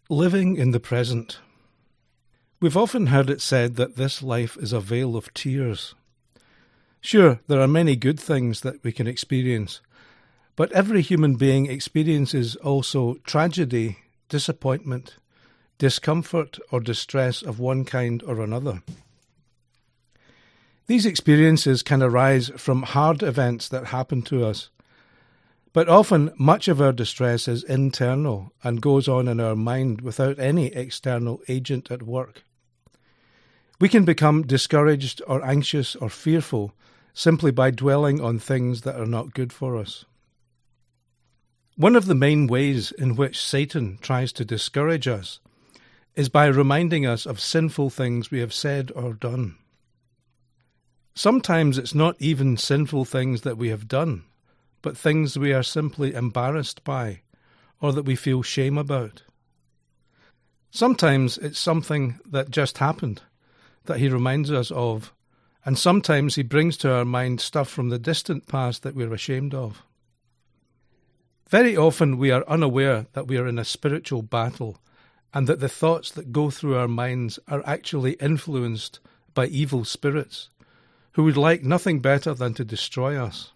Living in the present. We've often heard it said that this life is a vale of tears. Sure, there are many good things that we can experience, but every human being experiences also tragedy, disappointment, discomfort or distress of one kind or another. These experiences can arise from hard events that happen to us, but often much of our distress is internal and goes on in our mind without any external agent at work. We can become discouraged or anxious or fearful simply by dwelling on things that are not good for us. One of the main ways in which Satan tries to discourage us is by reminding us of sinful things we have said or done. Sometimes it's not even sinful things that we have done, but things we are simply embarrassed by or that we feel shame about. Sometimes it's something that just happened that he reminds us of, and sometimes he brings to our mind stuff from the distant past that we're ashamed of. Very often we are unaware that we are in a spiritual battle and that the thoughts that go through our minds are actually influenced by evil spirits who would like nothing better than to destroy us.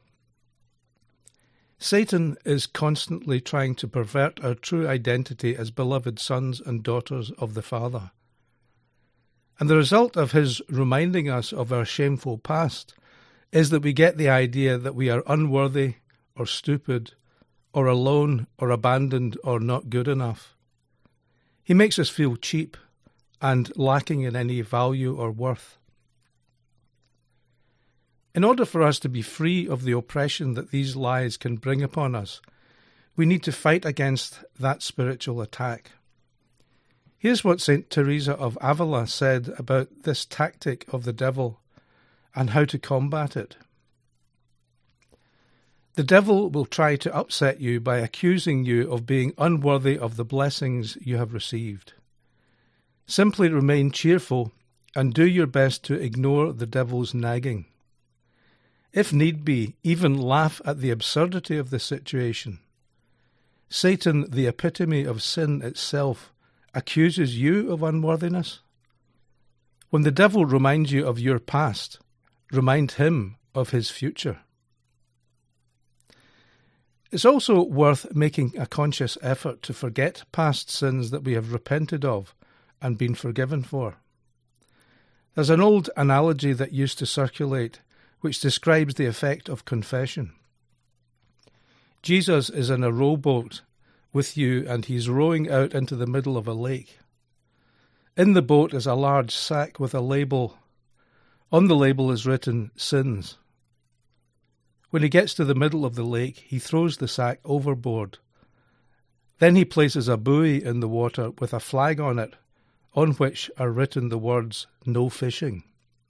Satan is constantly trying to pervert our true identity as beloved sons and daughters of the Father. And the result of his reminding us of our shameful past is that we get the idea that we are unworthy or stupid or alone or abandoned or not good enough. He makes us feel cheap and lacking in any value or worth. In order for us to be free of the oppression that these lies can bring upon us, we need to fight against that spiritual attack. Here's what St. Teresa of Avila said about this tactic of the devil and how to combat it. The devil will try to upset you by accusing you of being unworthy of the blessings you have received. Simply remain cheerful and do your best to ignore the devil's nagging. If need be, even laugh at the absurdity of the situation. Satan, the epitome of sin itself, accuses you of unworthiness. When the devil reminds you of your past, remind him of his future. It's also worth making a conscious effort to forget past sins that we have repented of and been forgiven for. There's an old analogy that used to circulate which describes the effect of confession. Jesus is in a rowboat with you and he's rowing out into the middle of a lake. In the boat is a large sack with a label. On the label is written, sins. When he gets to the middle of the lake, he throws the sack overboard. Then he places a buoy in the water with a flag on it, on which are written the words, no fishing.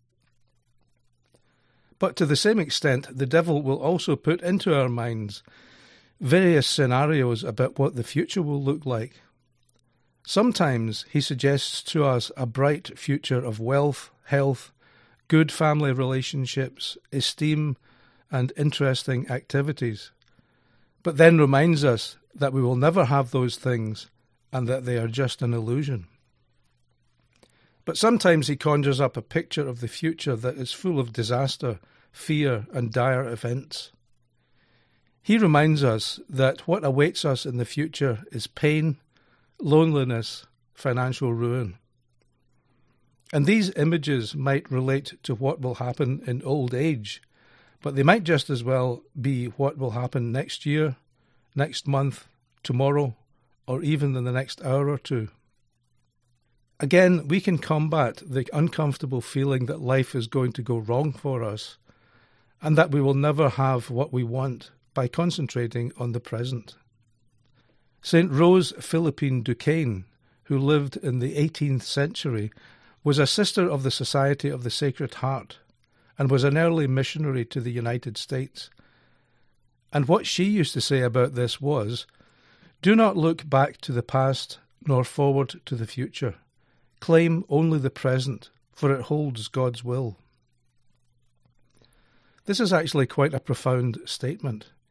But to the same extent, the devil will also put into our minds various scenarios about what the future will look like. Sometimes he suggests to us a bright future of wealth, health, good family relationships, esteem, and interesting activities, but then reminds us that we will never have those things and that they are just an illusion. But sometimes he conjures up a picture of the future that is full of disaster, fear, and dire events. He reminds us that what awaits us in the future is pain, loneliness, financial ruin. And these images might relate to what will happen in old age, but they might just as well be what will happen next year, next month, tomorrow, or even in the next hour or two. Again, we can combat the uncomfortable feeling that life is going to go wrong for us and that we will never have what we want by concentrating on the present. St. Rose Philippine Duquesne, who lived in the 18th century, was a sister of the Society of the Sacred Heart and was an early missionary to the United States. And what she used to say about this was, "Do not look back to the past nor forward to the future. Claim only the present, for it holds God's will." This is actually quite a profound statement.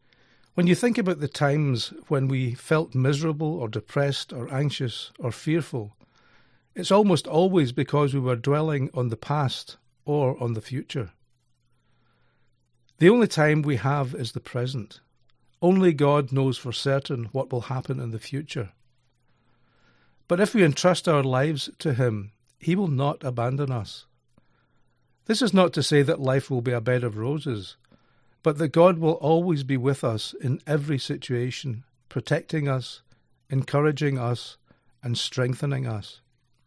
When you think about the times when we felt miserable or depressed or anxious or fearful, it's almost always because we were dwelling on the past or on the future. The only time we have is the present. Only God knows for certain what will happen in the future. But if we entrust our lives to Him, He will not abandon us. This is not to say that life will be a bed of roses, but that God will always be with us in every situation, protecting us, encouraging us, and strengthening us.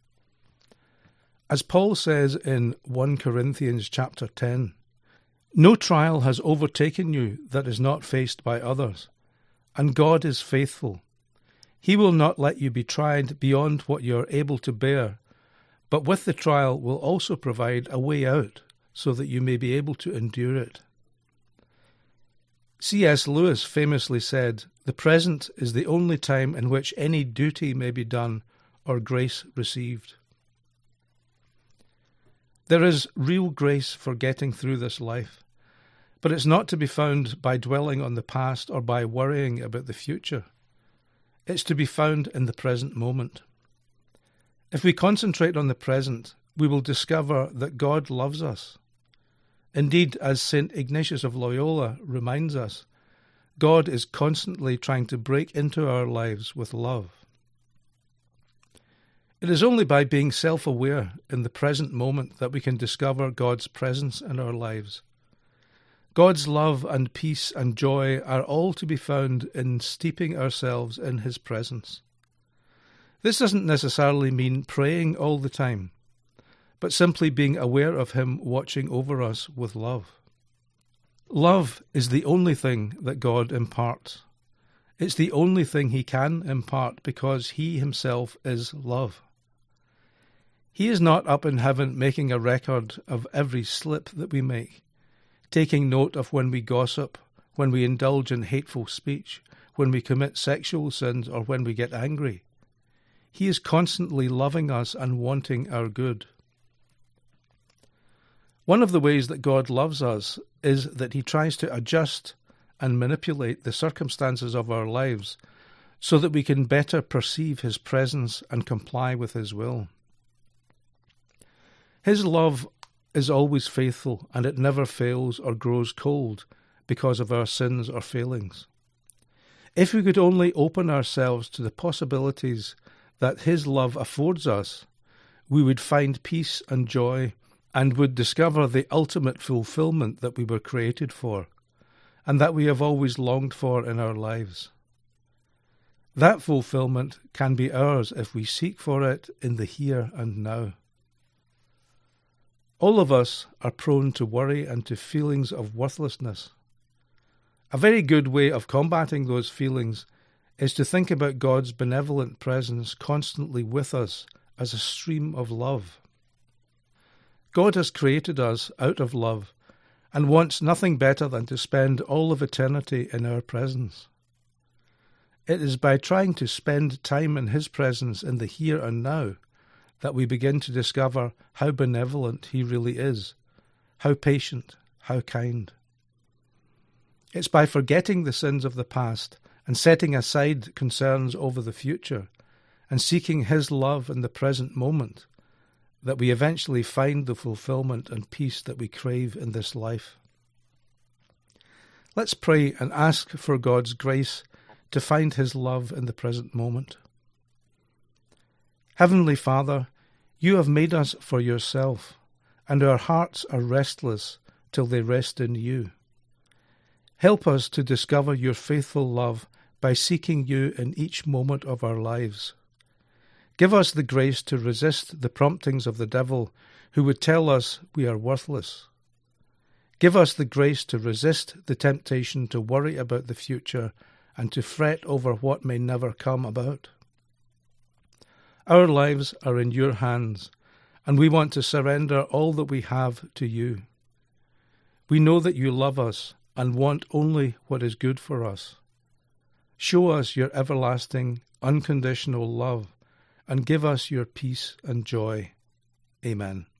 As Paul says in 1 Corinthians chapter 10, "No trial has overtaken you that is not faced by others, and God is faithful. He will not let you be tried beyond what you are able to bear, but with the trial will also provide a way out so that you may be able to endure it." C.S. Lewis famously said, "The present is the only time in which any duty may be done or grace received." There is real grace for getting through this life, but it's not to be found by dwelling on the past or by worrying about the future. It's to be found in the present moment. If we concentrate on the present, we will discover that God loves us. Indeed, as St. Ignatius of Loyola reminds us, God is constantly trying to break into our lives with love. It is only by being self-aware in the present moment that we can discover God's presence in our lives. God's love and peace and joy are all to be found in steeping ourselves in His presence. This doesn't necessarily mean praying all the time, but simply being aware of Him watching over us with love. Love is the only thing that God imparts. It's the only thing He can impart because He Himself is love. He is not up in heaven making a record of every slip that we make, taking note of when we gossip, when we indulge in hateful speech, when we commit sexual sins, or when we get angry. He is constantly loving us and wanting our good. One of the ways that God loves us is that He tries to adjust and manipulate the circumstances of our lives so that we can better perceive His presence and comply with His will. His love is always faithful, and it never fails or grows cold because of our sins or failings. If we could only open ourselves to the possibilities that His love affords us, we would find peace and joy and would discover the ultimate fulfillment that we were created for, and that we have always longed for in our lives. That fulfillment can be ours if we seek for it in the here and now. All of us are prone to worry and to feelings of worthlessness. A very good way of combating those feelings is to think about God's benevolent presence constantly with us as a stream of love. God has created us out of love and wants nothing better than to spend all of eternity in our presence. It is by trying to spend time in His presence in the here and now that we begin to discover how benevolent He really is, how patient, how kind. It's by forgetting the sins of the past and setting aside concerns over the future and seeking His love in the present moment that we eventually find the fulfillment and peace that we crave in this life. Let's pray and ask for God's grace to find His love in the present moment. Heavenly Father, You have made us for Yourself, and our hearts are restless till they rest in You. Help us to discover Your faithful love by seeking You in each moment of our lives. Give us the grace to resist the promptings of the devil who would tell us we are worthless. Give us the grace to resist the temptation to worry about the future and to fret over what may never come about. Our lives are in Your hands, and we want to surrender all that we have to You. We know that You love us and want only what is good for us. Show us Your everlasting, unconditional love, and give us Your peace and joy. Amen.